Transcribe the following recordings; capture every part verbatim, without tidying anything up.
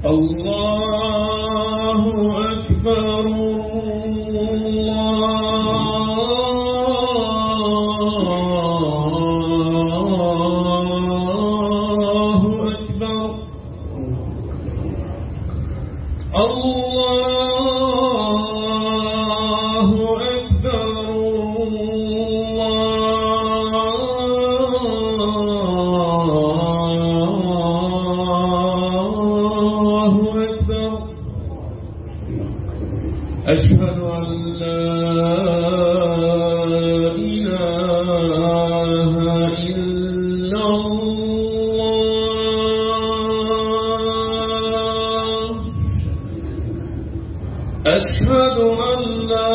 الله أكبر أشهد أن لا إله إلا الله أشهد أن لا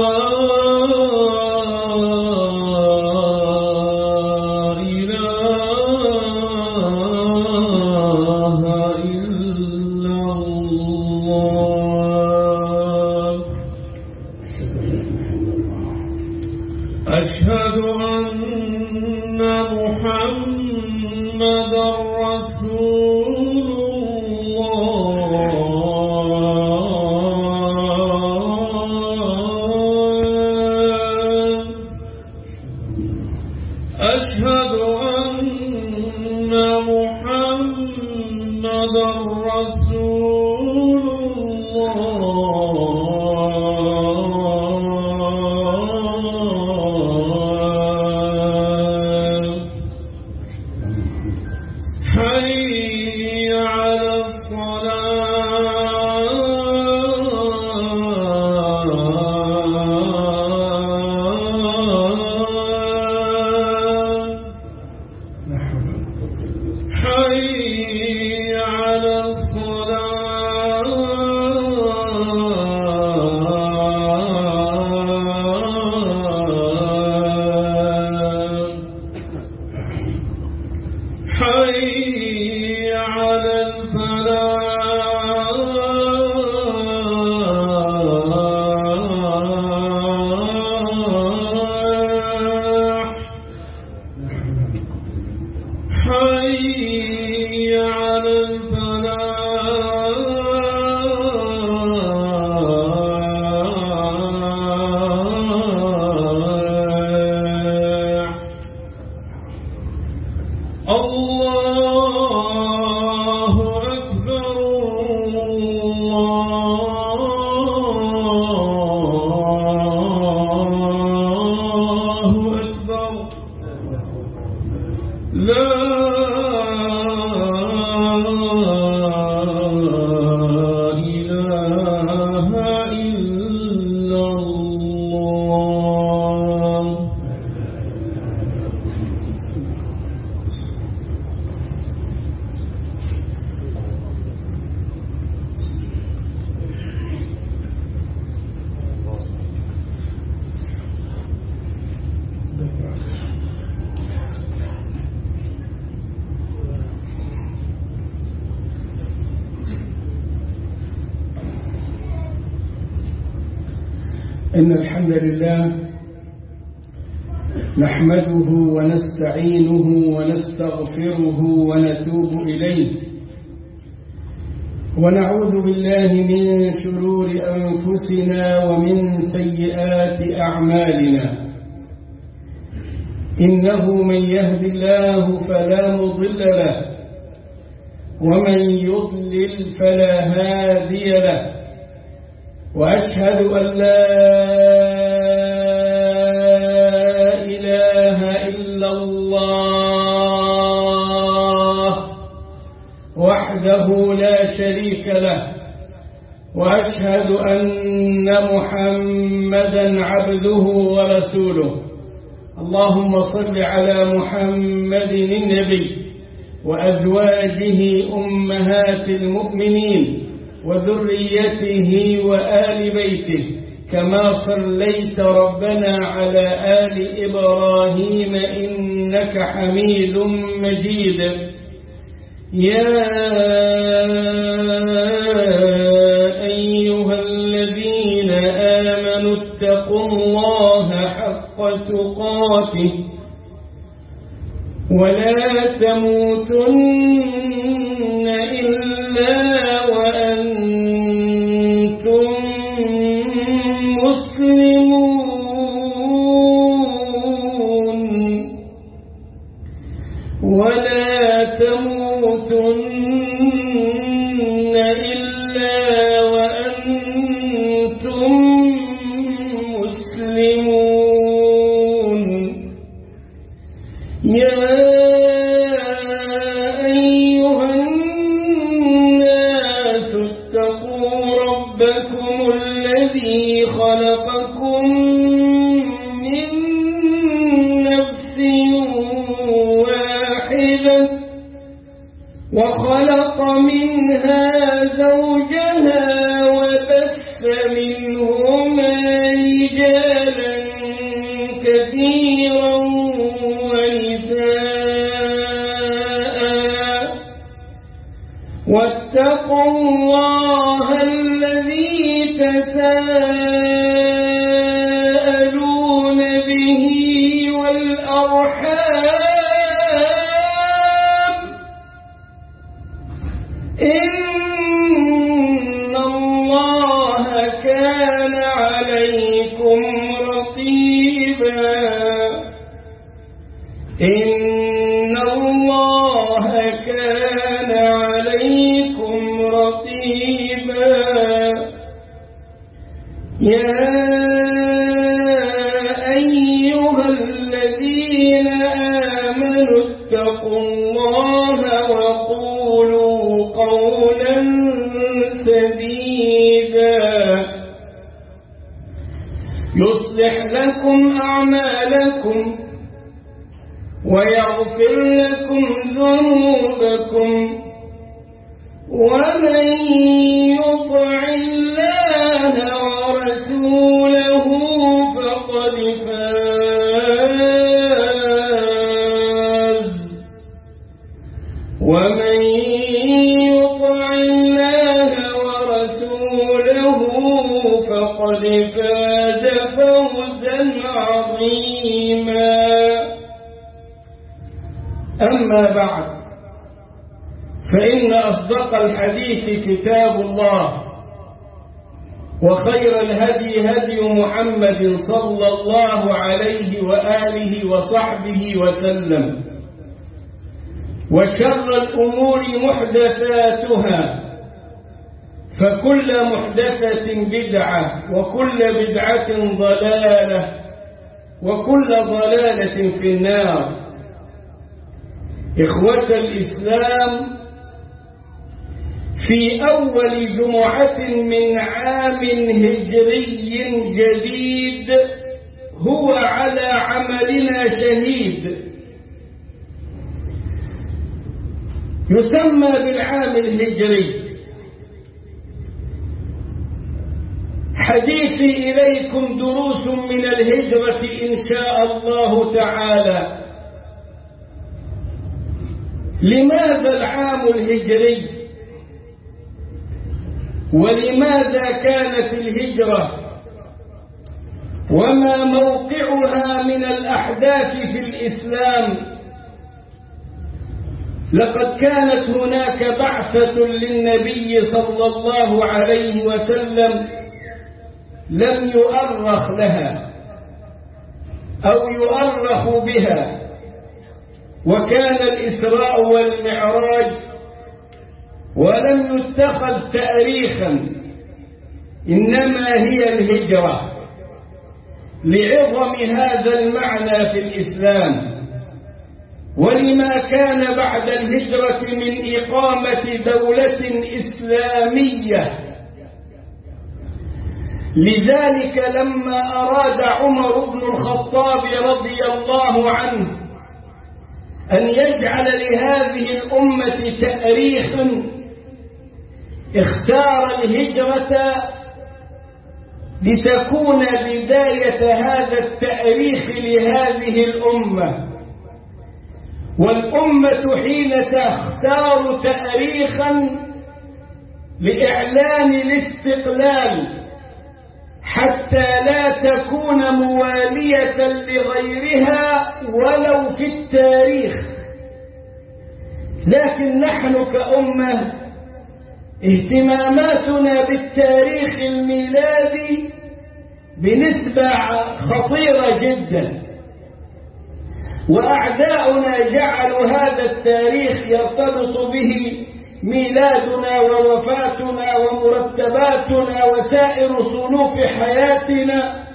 أشهد أن محمدا رسول الله أشهد أن محمدا رسول الله حي على الصلاة حي على الصلاة حي على الفلاح حي على الفلاح الله أكبر الله أكبر لا إله إلا الله إن الحمد لله نحمده ونستعينه ونستغفره ونتوب إليه ونعوذ بالله من شرور أنفسنا ومن سيئات أعمالنا إنه من يهد الله فلا مضل له ومن يضلل فلا هادي له وأشهد أن لا إله إلا الله وحده لا شريك له وأشهد أن محمدا عبده ورسوله اللهم صل على محمد النبي وأزواجه أمهات المؤمنين وذريته وآل بيته كما صليت ربنا على آل إبراهيم إنك حميد مجيد يا أيها الذين آمنوا اتقوا الله حق تقاته ولا تموتن إلا وأنتم تموتن إلا وأنتم مسلمون يا أيها الناس اتقوا ربكم الذي خلقكم من نفس واحدة وخلق منها زوجها وبث منهما رجالا كثيرا ونساء واتقوا الله الذي تساءلون به والأرحام إن الله كان عليكم رقيبا إن الله كان عليكم رقيبا يا أيها الذين آمنوا اتقوا الله وقولوا قولا سديدا يصلح لكم أعمالكم ويغفر لكم ذنوبكم ومن يطع الله ورسوله فقد فاز ومن يطع الله ورسوله فقد فاز فوزا عظيما أما بعد فإن أصدق الحديث كتاب الله وخير الهدي هدي محمد صلى الله عليه وآله وصحبه وسلم وشر الأمور محدثاتها فكل محدثة بدعة وكل بدعة ضلالة وكل ضلالة في النار. إخوة الإسلام، في أول جمعة من عام هجري جديد هو على عملنا شهيد يسمى بالعام الهجري. حديثي إليكم دروس من الهجرة إن شاء الله تعالى. لماذا العام الهجري؟ ولماذا كانت الهجرة؟ وما موقعها من الأحداث في الإسلام؟ لقد كانت هناك بعثة للنبي صلى الله عليه وسلم لم يؤرخ لها أو يؤرخ بها، وكان الإسراء والمعراج، ولم يتخذ تاريخا، إنما هي الهجرة لعظم هذا المعنى في الإسلام، ولما كان بعد الهجرة من إقامة دولة إسلامية. لذلك لما أراد عمر بن الخطاب رضي الله عنه أن يجعل لهذه الأمة تاريخا اختار الهجرة لتكون بداية هذا التاريخ لهذه الأمة. والأمة حين تختار تاريخا لإعلان الاستقلال حتى لا تكون موالية لغيرها ولو في التاريخ، لكن نحن كأمة اهتماماتنا بالتاريخ الميلادي بنسبة خطيرة جدا. وأعداؤنا جعلوا هذا التاريخ يرتبط به ميلادنا ووفاتنا ومرتباتنا وسائر صنوف حياتنا.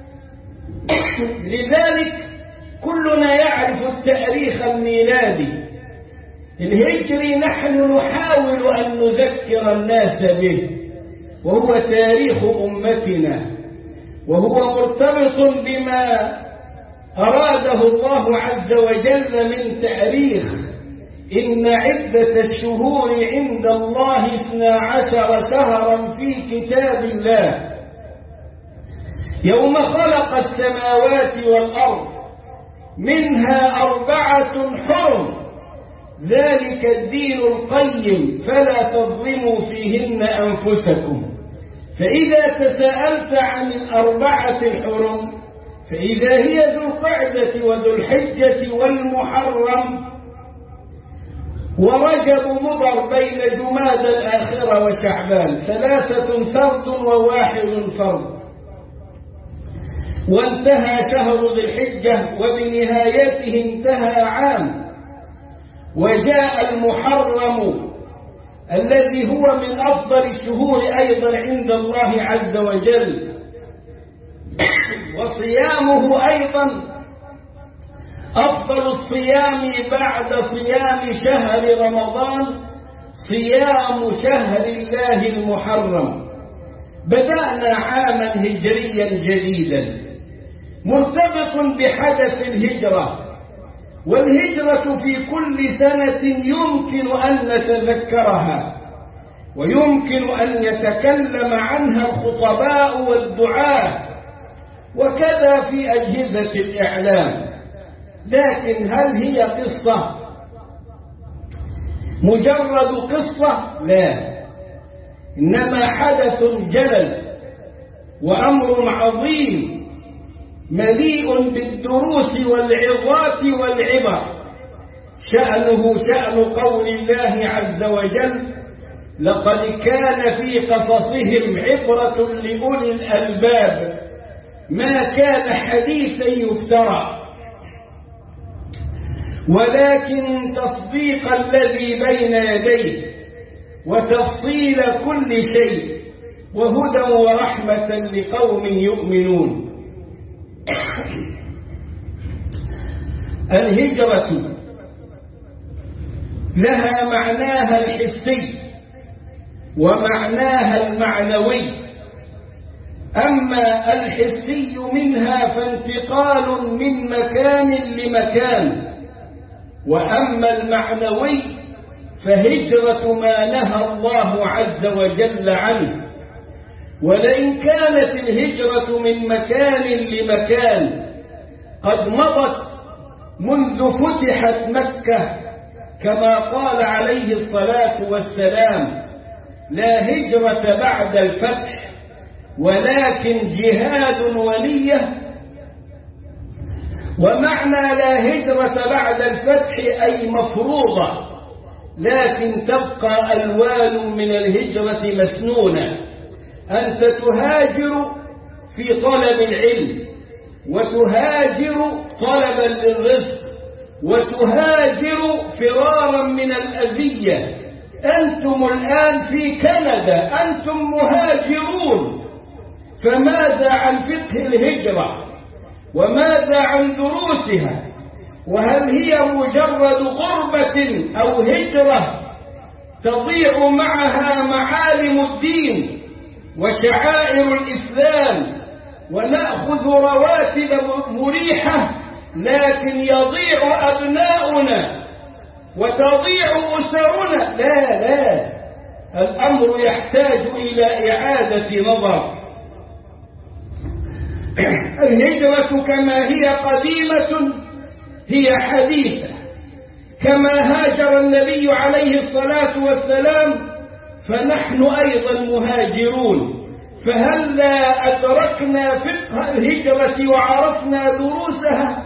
لذلك كلنا يعرف التاريخ الميلادي الهجري، نحن نحاول أن نذكر الناس به، وهو تاريخ أمتنا، وهو مرتبط بما أراده الله عز وجل من تاريخ. إن عدة الشهور عند الله اثنا عشر شهرا في كتاب الله يوم خلق السماوات والأرض منها أربعة حرم ذلك الدين القيم فلا تظلموا فيهن أنفسكم. فإذا تساءلت عن الأربعة الحرم فإذا هي ذو القعدة وذو الحجة والمحرم ورجب مضر بين جماد الآخرة وشعبان، ثلاثة فرد وواحد فرد. وانتهى شهر ذي الحجة وبنهايته انتهى عام. وجاء المحرم الذي هو من أفضل الشهور أيضا عند الله عز وجل، وصيامه أيضا أفضل الصيام بعد صيام شهر رمضان صيام شهر الله المحرم. بدأنا عاما هجريا جديدا مرتبط بحدث الهجرة، والهجرة في كل سنة يمكن أن نتذكرها ويمكن أن يتكلم عنها الخطباء والدعاة، وكذا في أجهزة الإعلام. لكن هل هي قصة مجرد قصة؟ لا، إنما حدث جلل وأمر عظيم مليء بالدروس والعظات والعبر. شأنه شأن قول الله عز وجل: لقد كان في قصصهم عبرة لأولي الألباب ما كان حديثا يفترى ولكن تصديق الذي بين يديه وتفصيل كل شيء وهدى ورحمة لقوم يؤمنون. الهجرة لها معناها الحسي ومعناها المعنوي. أما الحسي منها فانتقال من مكان لمكان، وأما المعنوي فهجرة ما نهى الله عز وجل عنه. ولئن كانت الهجرة من مكان لمكان قد مضت منذ فتحت مكة كما قال عليه الصلاة والسلام: لا هجرة بعد الفتح ولكن جهاد ونية. ومعنى لا هجرة بعد الفتح أي مفروضة، لكن تبقى ألوان من الهجرة مسنونة. أنت تهاجر في طلب العلم، وتهاجر طلبا للرزق، وتهاجر فرارا من الأذية. أنتم الآن في كندا، أنتم مهاجرون، فماذا عن فقه الهجرة؟ وماذا عن دروسها؟ وهل هي مجرد غربة أو هجرة تضيع معها معالم الدين وشعائر الإسلام ونأخذ رواتب مريحة لكن يضيع أبناؤنا وتضيع أسرنا؟ لا لا، الأمر يحتاج إلى إعادة نظر. الهجرة كما هي قديمة هي حديثة، كما هاجر النبي عليه الصلاة والسلام فنحن أيضا مهاجرون. فهلا أدركنا فقه الهجرة وعرفنا دروسها؟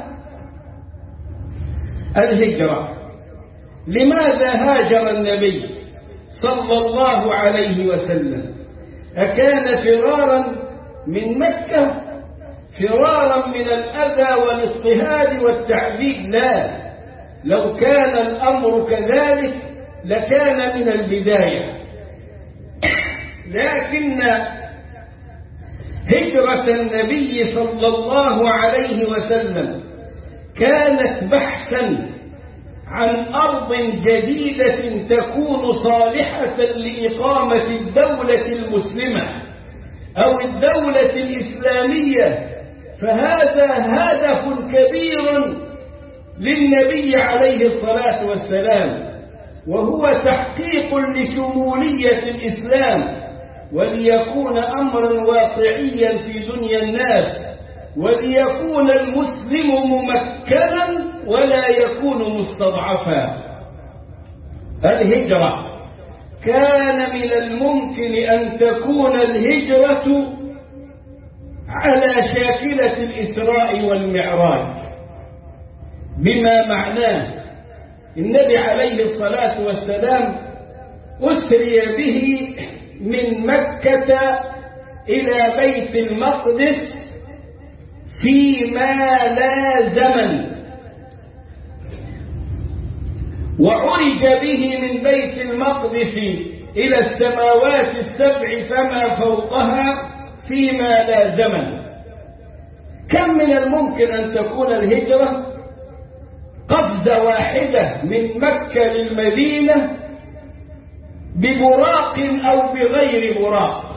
الهجرة، لماذا هاجر النبي صلى الله عليه وسلم؟ أكان فرارا من مكة فرارا من الأذى والاضطهاد والتعذيب، لا، لو كان الأمر كذلك لكان من البداية. لكن هجرة النبي صلى الله عليه وسلم كانت بحثا عن أرض جديدة تكون صالحة لإقامة الدولة المسلمة أو الدولة الإسلامية، فهذا هدف كبير للنبي عليه الصلاة والسلام، وهو تحقيق لشمولية الإسلام وليكون أمرا واقعيا في دنيا الناس، وليكون المسلم ممكنا ولا يكون مستضعفا. الهجرة كان من الممكن أن تكون الهجرة على شاكلة الإسراء والمعراج، بما معناه النبي عليه الصلاة والسلام أسري به من مكة إلى بيت المقدس فيما لا زمن، وعرج به من بيت المقدس إلى السماوات السبع فما فوقها فيما لا زمن. كم من الممكن أن تكون الهجرة قفزة واحدة من مكة للمدينة ببراق أو بغير براق،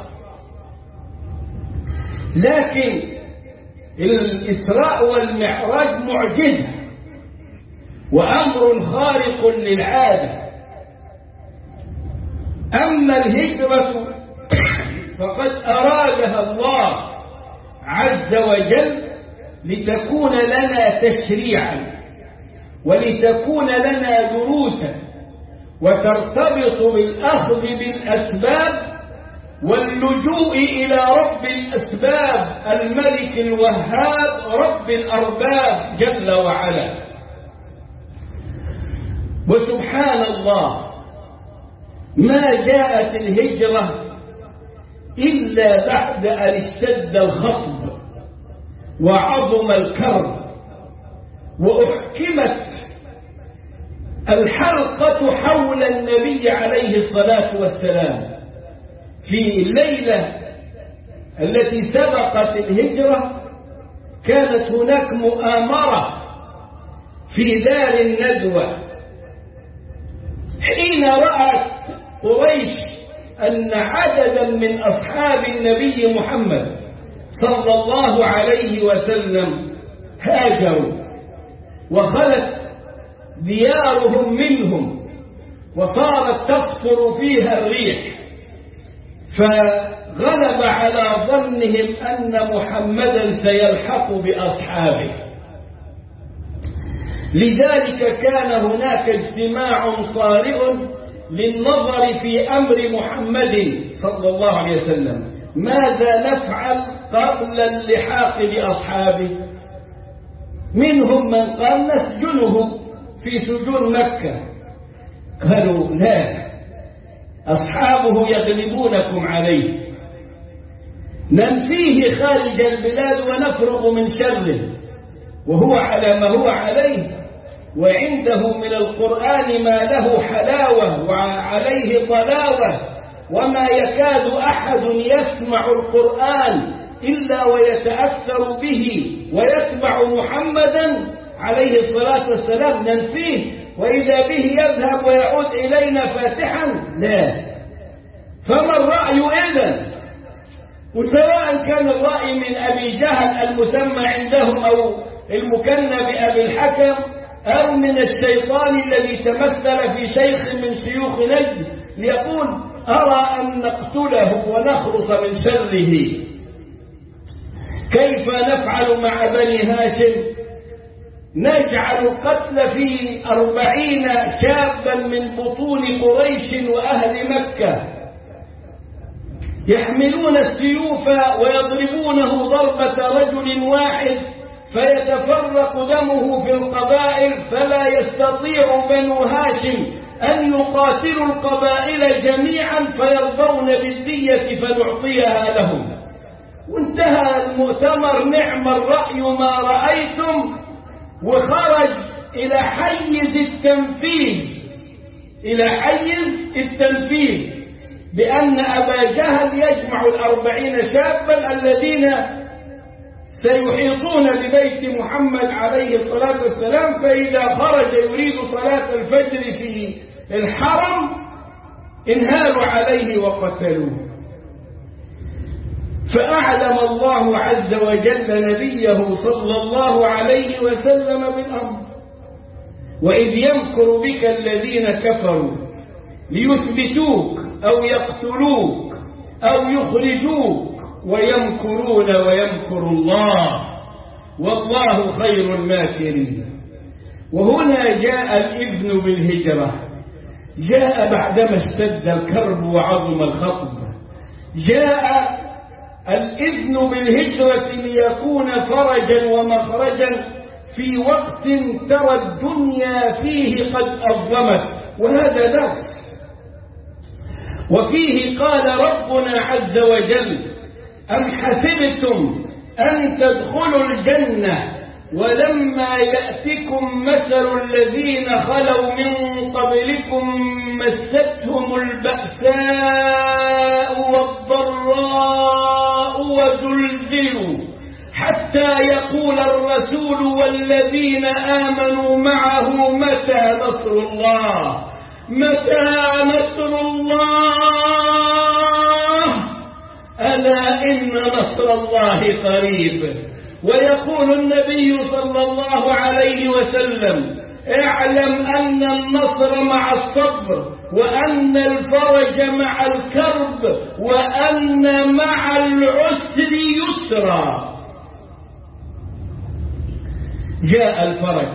لكن الإسراء والمعراج معجزة وأمر خارق للعادة. أما الهجرة فقد أرادها الله عز وجل لتكون لنا تشريعا ولتكون لنا دروسا، وترتبط بالأخذ بالأسباب واللجوء إلى رب الأسباب الملك الوهاب رب الأرباب جل وعلا. وسبحان الله ما جاءت الهجرة إلا بعد أن اشتد الخطب وعظم الكرب وأحكمت الحلقة حول النبي عليه الصلاة والسلام. في الليلة التي سبقت الهجرة كانت هناك مؤامرة في دار الندوة، حين رأت قريش أن عددا من أصحاب النبي محمد صلى الله عليه وسلم هاجروا وخلت ديارهم منهم وصارت تصفر فيها الريح، فغلب على ظنهم أن محمدا سيلحق بأصحابه. لذلك كان هناك اجتماع طارئ للنظر في أمر محمد صلى الله عليه وسلم، ماذا نفعل قبل اللحاق بأصحابه؟ منهم من قال نسجنهم في سجون مكة، قالوا لا، أصحابه يغلبونكم عليه، ننفيه خارج البلاد ونفرغ من شره وهو على ما هو عليه، وعنده من القرآن ما له حلاوة وعليه طلاوة، وما يكاد أحد يسمع القرآن إلا ويتأثر به ويتبع محمدا عليه الصلاة والسلام، ننفيه وإذا به يذهب ويعود إلينا فاتحا؟ لا. فما الرأي إذن؟ وسواء كان الرأي من أبي جهل المسمى عندهم أو المكنى بأبي الحكم أو من الشيطان الذي تمثل في شيخ من شيوخ نجد ليقول أرى أن نقتله ونخلص من شره، كيف نفعل مع بني هاشم؟ نجعل القتل في أربعين شابا من بطون قريش وأهل مكة يحملون السيوف ويضربونه ضربة رجل واحد فيتفرق دمه في القبائل، فلا يستطيع بنو هاشم أن يقاتلوا القبائل جميعا فيرضون بالدية فنعطيها لهم. وانتهى المؤتمر، نعم الرأي ما رأيتم، وخرج إلى حيز التنفيذ، إلى حيز التنفيذ بأن أبا جهل يجمع الأربعين شابا الذين سيحيطون ببيت محمد عليه الصلاة والسلام، فإذا خرج يريد صلاة الفجر في الحرم انهالوا عليه وقتلوه. فأعلم الله عز وجل نبيه صلى الله عليه وسلم بالأمر: وإذ يمكر بك الذين كفروا ليثبتوك أو يقتلوك أو يخرجوك ويمكرون ويمكر الله والله خير الماكرين. وهنا جاء الإذن بالهجرة، جاء بعدما اشتد الكرب وعظم الخطب، جاء الإذن بالهجرة ليكون فرجا ومخرجا في وقت ترى الدنيا فيه قد أظلمت. وهذا درس. وفيه قال ربنا عز وجل: أم حسبتم أن تدخلوا الجنة ولما يأتكم مثل الذين خلوا من قبلكم مستهم البأساء والضراء وزلزلوا حتى يقول الرسول والذين آمنوا معه متى نصر الله متى نصر الله ألا إن نصر الله قريب. ويقول النبي صلى الله عليه وسلم: اعلم أن النصر مع الصبر، وأن الفرج مع الكرب، وأن مع العسر يسرا. جاء الفرج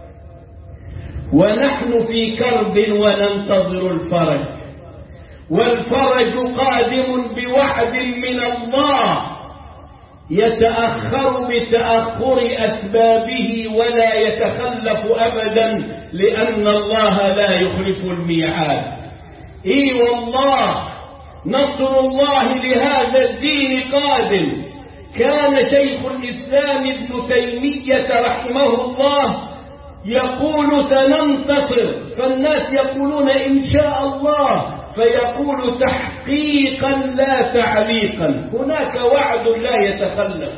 ونحن في كرب وننتظر الفرج، والفرج قادم بوعد من الله يتأخر بتأخر أسبابه ولا يتخلف أبدا، لأن الله لا يخلف الميعاد. إي والله نصر الله لهذا الدين قادم. كان شيخ الإسلام ابن تيمية رحمه الله يقول: سننتصر، فالناس يقولون إن شاء الله، فيقول تحقيقا لا تعليقا، هناك وعد لا يتخلف.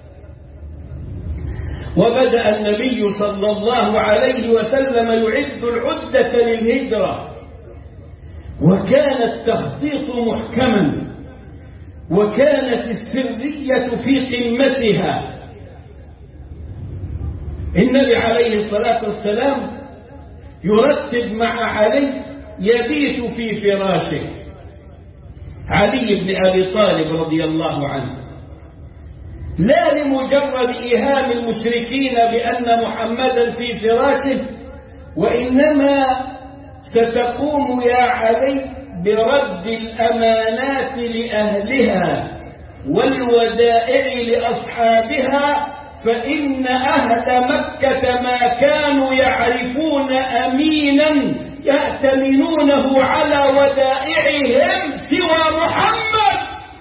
وبدأ النبي صلى الله عليه وسلم يعد العدة للهجرة، وكان التخطيط محكما، وكانت السرية في قمتها. النبي عليه الصلاة والسلام يرتب مع علي، يبيت في فراشه، علي بن أبي طالب رضي الله عنه، لا لمجرد إيهام المشركين بأن محمدا في فراشه، وإنما ستقوم يا علي برد الأمانات لأهلها والودائع لأصحابها، فإن أهل مكة ما كانوا يعرفون أمينا يأتمنونه على ودائعهم سوى محمد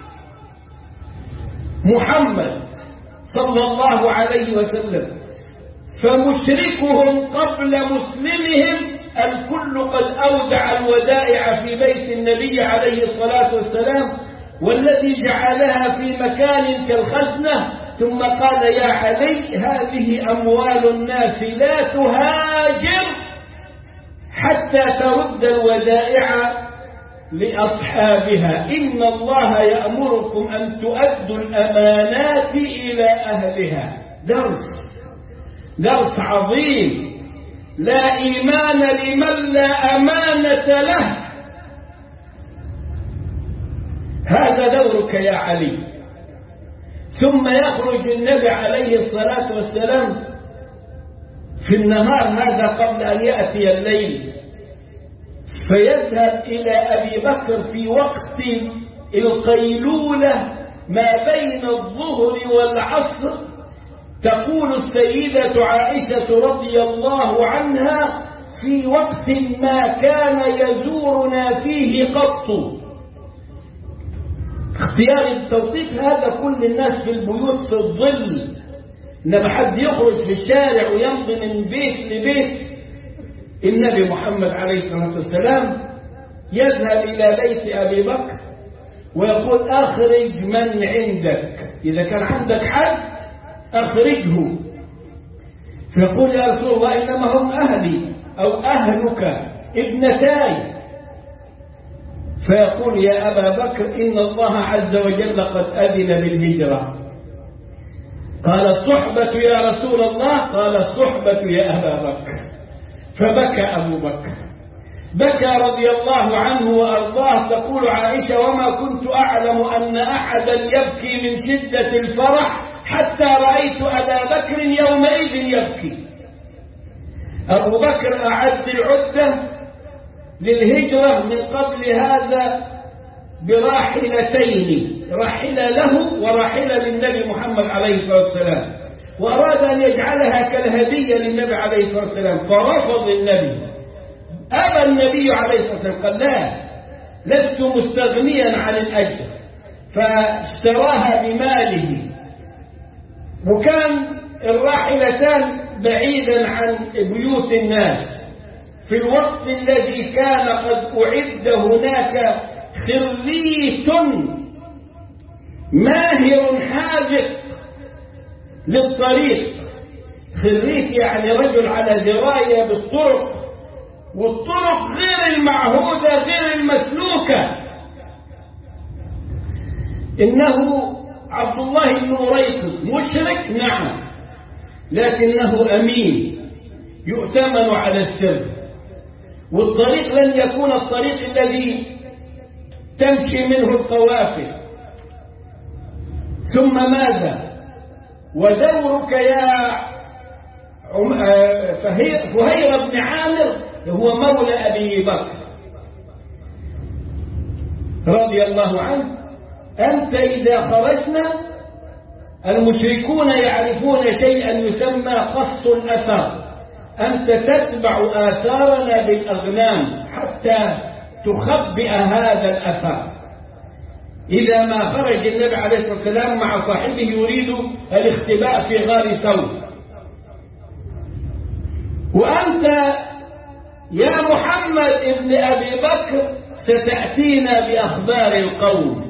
محمد صلى الله عليه وسلم. فمشركهم قبل مسلمهم الكل قد أودع الودائع في بيت النبي عليه الصلاة والسلام، والذي جعلها في مكان كالخزنة، ثم قال: يا علي هذه أموال الناس لا تهاجر حتى ترد الودائع لأصحابها، إن الله يأمركم أن تؤدوا الأمانات إلى أهلها. درس درس عظيم. لا إيمان لمن لا أمانة له. هذا دورك يا علي. ثم يخرج النبي عليه الصلاة والسلام في النهار هذا قبل أن يأتي الليل، فيذهب إلى أبي بكر في وقت القيلولة ما بين الظهر والعصر. تقول السيدة عائشة رضي الله عنها: في وقت ما كان يزورنا فيه قط. اختيار التوقيت هذا كل الناس في البيوت في الظل، إنما حد يخرج في الشارع ويمضي من بيت لبيت. النبي محمد عليه الصلاة والسلام يذهب إلى بيت أبي بكر ويقول أخرج من عندك، إذا كان عندك حد أخرجه. فيقول يا رسول الله إنما هم أهلي أو أهلك ابنتاي. فيقول يا أبا بكر إن الله عز وجل قد أذن بالهجرة. قال الصحبة يا رسول الله؟ قال الصحبة يا أبا بكر. فبكى أبو بكر، بكى رضي الله عنه وأرضاه. تقول عائشة وما كنت أعلم أن أحدا يبكي من شدة الفرح حتى رأيت أبا بكر يومئذ يبكي. أبو بكر أعد العدة للهجرة من قبل هذا براحلتين، راحلة له وراحلة للنبي محمد عليه الصلاة والسلام، وأراد أن يجعلها كالهدية للنبي عليه الصلاة والسلام، فرفض النبي. أبى النبي عليه الصلاة والسلام، قال لا، لست مستغنيا عن الأجر، فاشتراها بماله. وكان الراحلتان بعيدا عن بيوت الناس في الوقت الذي كان قد أعد هناك خريت ماهر حاذق للطريق. خريت يعني رجل على دراية بالطرق، والطرق غير المعهودة غير المسلوكة. إنه عبد الله بن مريقط مشرك نعم، لكنه أمين يؤتمن على السر، والطريق لن يكون الطريق الذي تمشي منه القوافل. ثم ماذا؟ ودورك يا فهير بن عامر هو مولى أبي بكر رضي الله عنه، أنت إذا خرجنا المشركون يعرفون شيئا يسمى قص الأثر، أنت تتبع آثارنا بالأغنام حتى تخبئ هذا الأثر. إذا ما خرج النبي عليه الصلاة والسلام مع صاحبه يريد الاختباء في غار ثور، وأنت يا محمد ابن أبي بكر ستأتينا بأخبار القوم،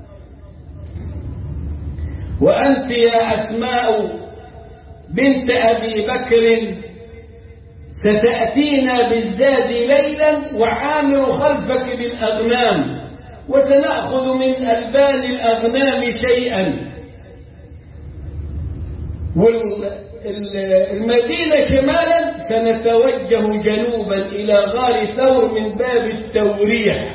وأنت يا أسماء بنت أبي بكر ستأتينا بالزاد ليلا وعامر خلفك بالأغنام، وسنأخذ من ألبان الأغنام شيئا. والمدينة شمالا سنتوجه جنوبا إلى غار ثور من باب التوريح.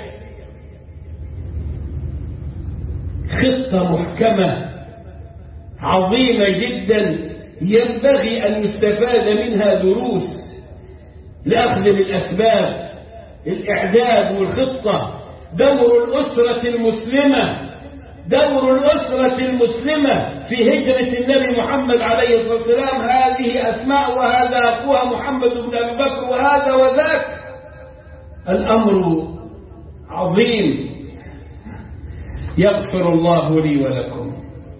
خطة محكمة عظيمة جدا ينبغي أن يستفاد منها دروس لأخذ بالأسباب. الإعداد والخطة، دور الأسرة المسلمة، دور الأسرة المسلمة في هجرة النبي محمد عليه الصلاة والسلام. هذه أسماء وهذا أخوها محمد بن أبي بكر وهذا وذاك. الأمر عظيم. يغفر الله لي ولكم.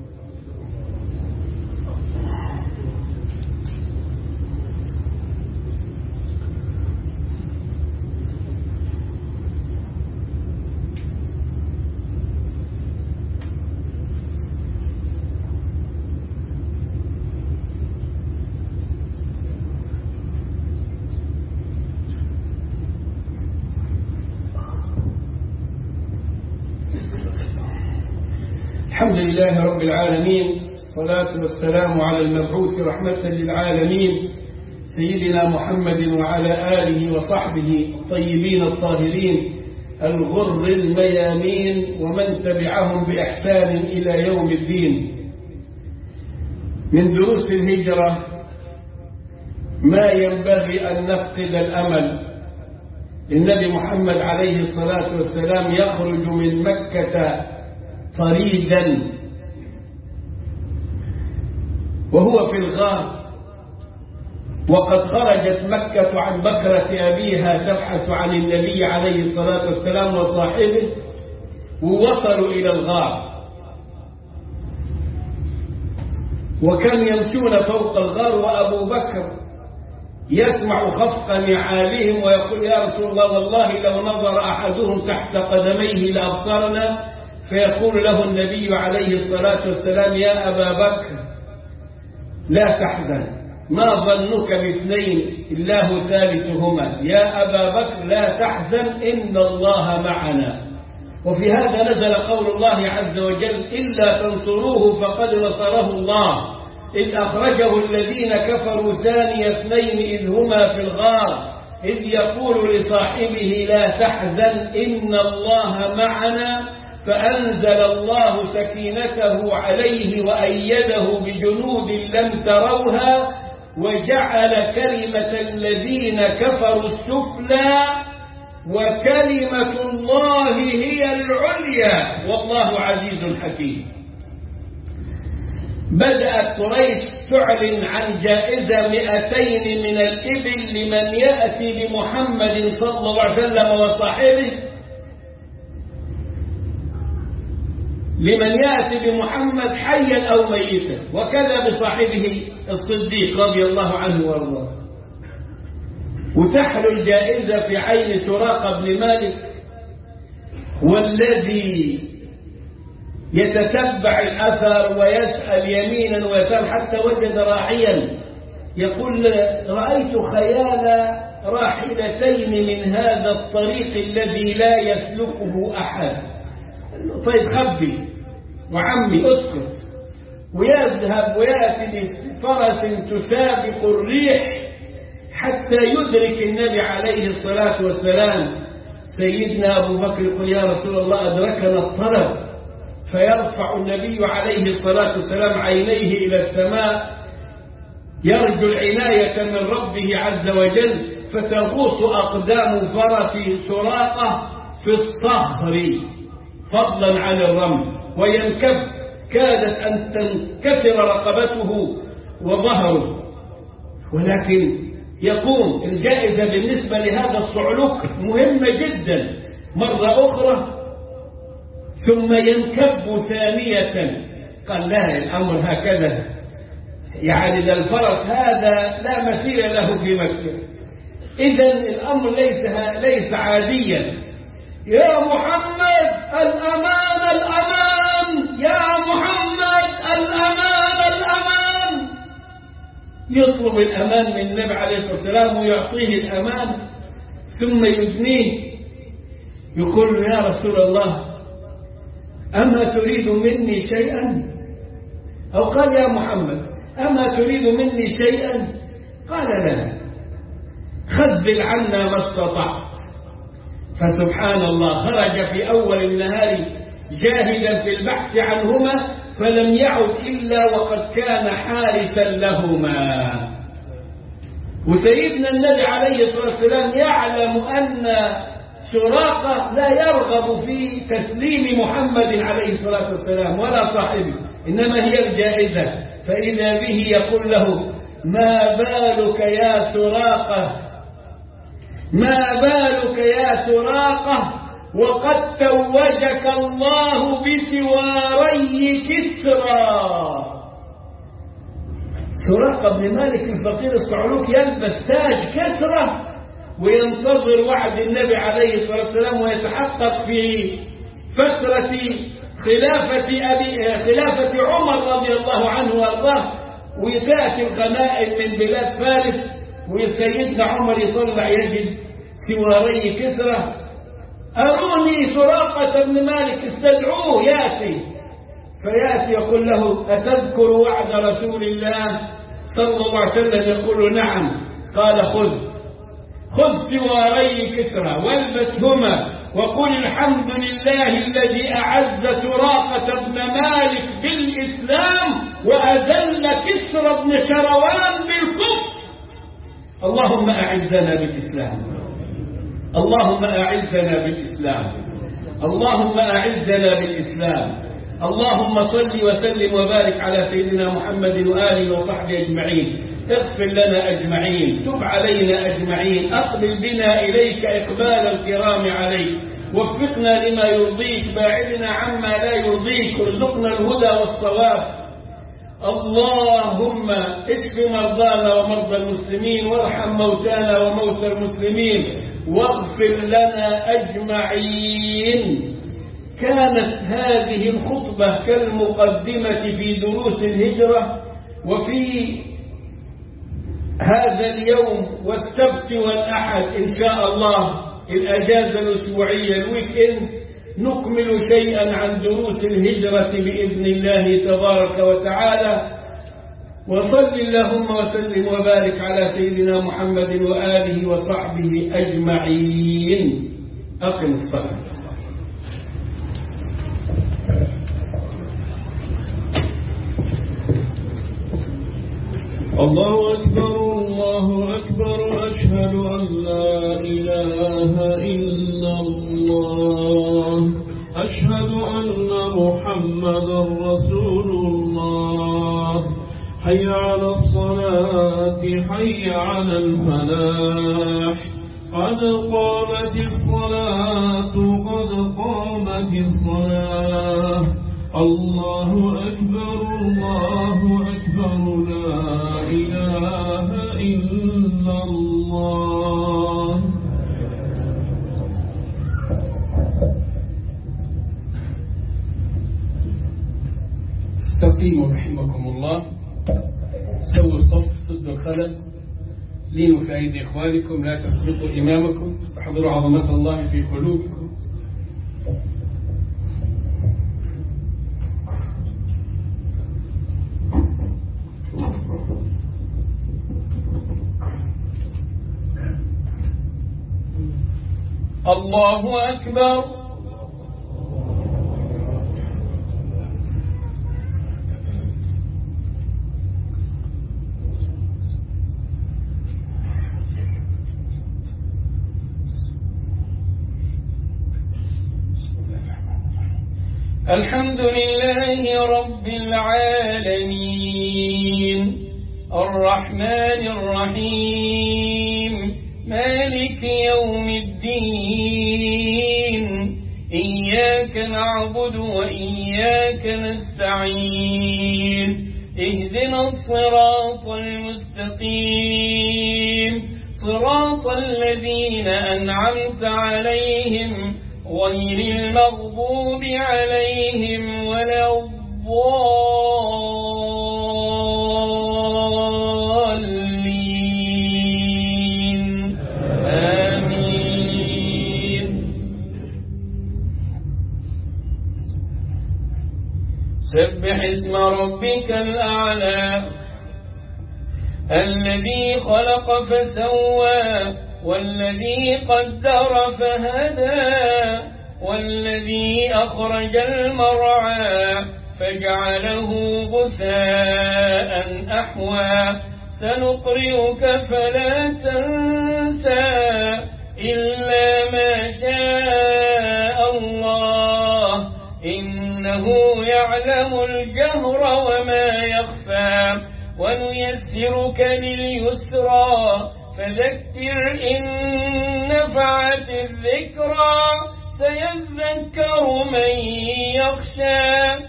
الحمد لله رب العالمين، الصلاة والسلام على المبعوث رحمة للعالمين سيدنا محمد وعلى آله وصحبه الطيبين الطاهرين الغر الميامين ومن تبعهم بإحسان إلى يوم الدين. من دروس الهجرة ما ينبغي أن نفقد الأمل. النبي محمد عليه الصلاة والسلام يخرج من مكة طريدا وهو في الغار، وقد خرجت مكة عن بكرة أبيها تبحث عن النبي عليه الصلاة والسلام وصاحبه، ووصلوا إلى الغار. وكم يمشون فوق الغار وأبو بكر يسمع خفق نعالهم ويقول يا رسول الله والله لو نظر أحدهم تحت قدميه لأبصرنا. فيقول له النبي عليه الصلاة والسلام يا أبا بكر لا تحزن ما ظنك باثنين الله ثالثهما يا أبا بكر لا تحزن إن الله معنا. وفي هذا نزل قول الله عز وجل إلا تنصروه فقد نصره الله إذ أخرجه الذين كفروا ثاني اثنين إذ هما في الغار إذ يقول لصاحبه لا تحزن إن الله معنا فأنزل الله سكينته عليه وأيده بجنود لم تروها وجعل كلمة الذين كفروا السفلى وكلمة الله هي العليا والله عزيز حكيم. بدأت قريش تعلن عن جائزة مئتين من الإبل لمن يأتي بمحمد صلى الله عليه وسلم وصاحبه لمن يأتي بمحمد حيا أو ميتا وكذا بصاحبه الصديق رضي الله عنه وارضاه. وتحلو الجائزة في عين سراقة بن مالك والذي يتتبع الأثر ويسأل يمينا ويسأل حتى وجد راعيا يقول رأيت خيال راحلتين من هذا الطريق الذي لا يسلكه أحد. طيب خبي وعمي اسكت. ويذهب ويأتي بفرس تسابق الريح حتى يدرك النبي عليه الصلاة والسلام. سيدنا أبو بكر يقول يا رسول الله أدركنا الطلب. فيرفع النبي عليه الصلاة والسلام عينيه إلى السماء يرجو العناية من ربه عز وجل فتغوص أقدام فرس سراقة في الصخر فضلا عن الرمل وينكب كادت أن تنكسر رقبته وظهره. ولكن يقوم الجائزة بالنسبة لهذا الصعلوك مهمة جدا مرة أخرى ثم ينكب ثانية. قال لا الأمر هكذا يعني الفرس هذا لا مثيل له في مكة إذن الأمر ليس, ليس عاديا. يا محمد الأمان الأمان يا محمد الأمان الأمان. يطلب الأمان من النبي عليه الصلاة والسلام ويعطيه الأمان ثم يدنيه يقول له يا رسول الله أما تريد مني شيئا أو قال يا محمد أما تريد مني شيئا قال لا خذل عنا ما استطعت. فسبحان الله خرج في أول النهار جاهدا في البحث عنهما فلم يعد إلا وقد كان حارسا لهما. وسيدنا النبي عليه الصلاة والسلام يعلم أن سراقة لا يرغب في تسليم محمد عليه الصلاة والسلام ولا صاحبه إنما هي الجائزة. فإذا به يقول له ما بالك يا سراقة ما بالك يا سراقة وقد توجك الله بسواري كسرى. سراقة بن مالك الفقير الصعلوك يلبس تاج كسرى وينتظر وعد النبي عليه الصلاة والسلام ويتحقق في فترة خلافة, أبي خلافة عمر رضي الله عنه وارضاه وتأتي الغنائم من بلاد فارس وسيدنا عمر يطلع يجد سواري كسرى. أروني سراقة بن مالك استدعوه يأتي. فيأتي يقول له أتذكر وعد رسول الله صلى الله عليه وسلم يقول نعم. قال خذ خذ سواري كسرى والبسهما وقل الحمد لله الذي أعز سراقة بن مالك بالإسلام وأذل كسرى بن شروان بالكفر. اللهم أعزنا بالإسلام اللهم أعزنا بالإسلام اللهم أعزنا بالإسلام. اللهم صل وسلم وبارك على سيدنا محمد وآله وصحبه أجمعين. اغفر لنا أجمعين تب علينا أجمعين أقبل بنا إليك إقبال الكرام عليك وفقنا لما يرضيك باعدنا عما لا يرضيك ارزقنا الهدى والصواب. اللهم اشف مرضانا ومرضى المسلمين وارحم موتانا وموتى المسلمين واغفر لنا أجمعين. كانت هذه الخطبة كالمقدمة في دروس الهجرة، وفي هذا اليوم والسبت والأحد إن شاء الله الأجازة الأسبوعية الويك إند نكمل شيئا عن دروس الهجرة بإذن الله تبارك وتعالى. وصل اللهم وسلم وبارك على سيدنا محمد وآله وصحبه أجمعين. أقم الصلاة. الله أكبر الله أكبر أشهد أن لا إله إلا الله أشهد أن محمدا رسول الله. حي على الصلاة حي على الفلاح قد قامت الصلاة قد قامت الصلاة. الله أكبر الله أكبر لا إله إلا الله. استقيموا رحمكم الله. سووا الصف، سدوا الخلل، لينوا في أيدي إخوانكم، لا تسبقوا إمامكم، احضروا عظمة الله في قلوبكم. الله أكبر. الحمد لله رب العالمين الرحمن الرحيم مالك يوم الدين. إياك نعبد وإياك نستعين. اهدنا الصراط المستقيم صراط الذين أنعمت عليهم غير المغضوب عليهم ولا الضالين. آمين. سبح اسم ربك الأعلى الذي خلق فسوى والذي قدر فهدى والذي أخرج المرعى فجعله غثاء أحوى. سنقرئك فلا تنسى إلا ما شاء الله إنه يعلم الجهر وما يخفى. ونيسرك لليسرى فذكر إن نفعت الذكرى سيذكر من يخشى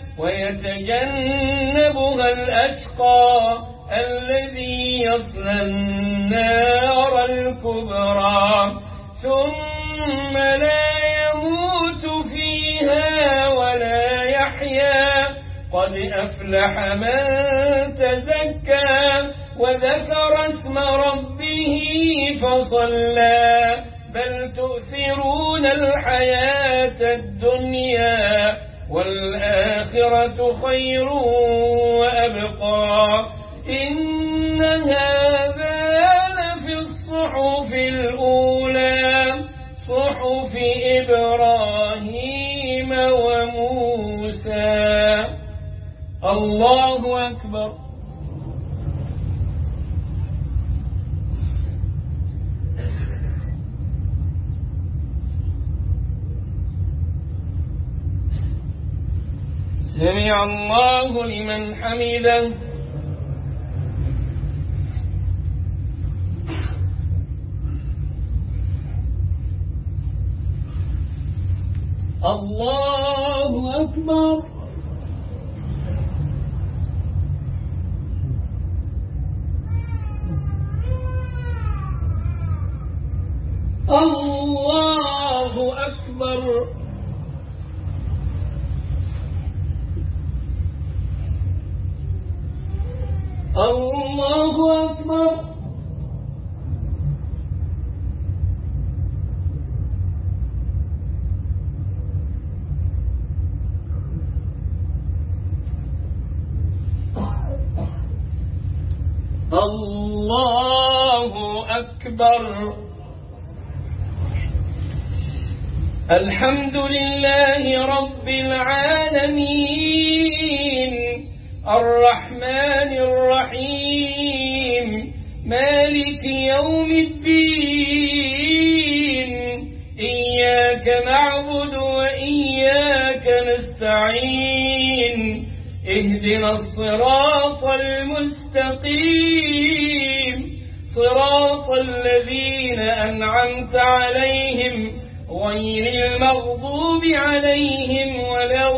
ويتجنبها الأشقى الذي يصلى النار الكبرى ثم لا يموت فيها ولا يحيا. قد أفلح من تزكى وذكر اسم ربه فصلى. بل تؤثرون الحياة الدنيا والآخرة خير وأبقى. إن هذا لفي الصحف الأولى صحف إبراهيم وموسى. الله أكبر. سمع الله لمن حمده. الله أكبر. الله أكبر. الله أكبر. الله أكبر. الحمد لله رب العالمين الرحمن الرحيم مالك يوم الدين إياك نعبد وإياك نستعين اهدنا الصراط المستقيم صراط الذين أنعمت عليهم غير المغضوب عليهم ولا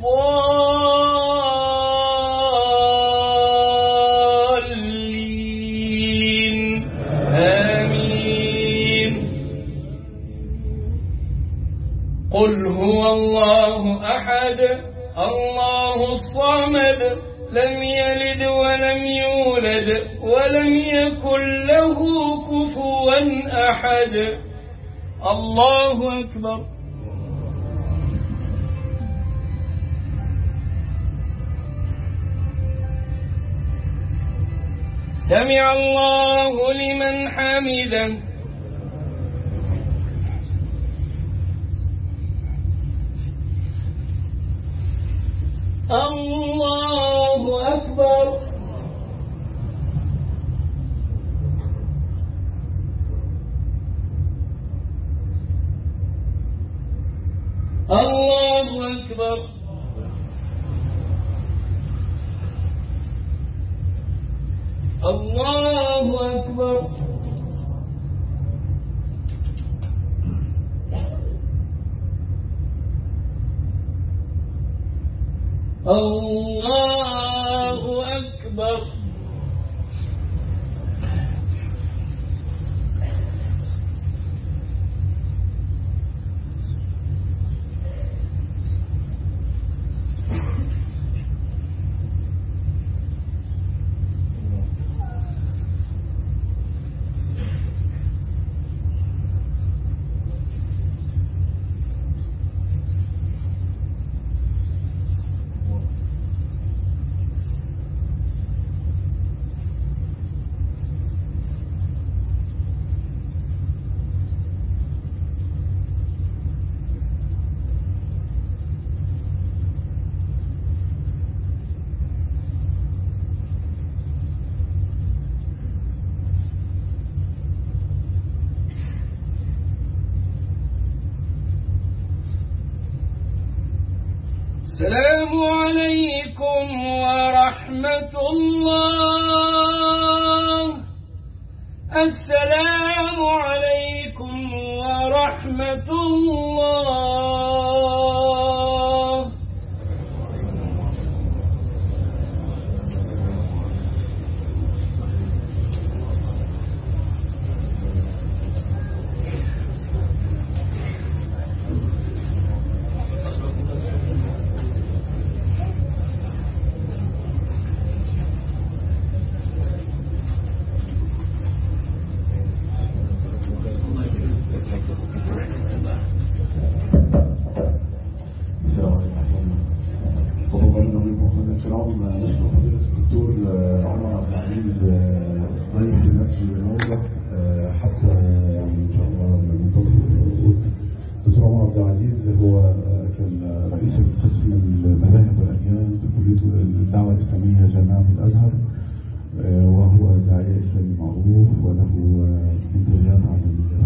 الضالين آمين. قل هو الله أحد الله الصمد لم يلد ولم يولد ولم يكن له كفوا أحد. الله أكبر. سمع الله لمن حمده. الله أكبر. الله أكبر. الله أكبر. الله أكبر. السلام عليكم ورحمة الله. السلام عليكم ورحمة الله. وهو داعية إسلامي معروف وله انتهاءات عن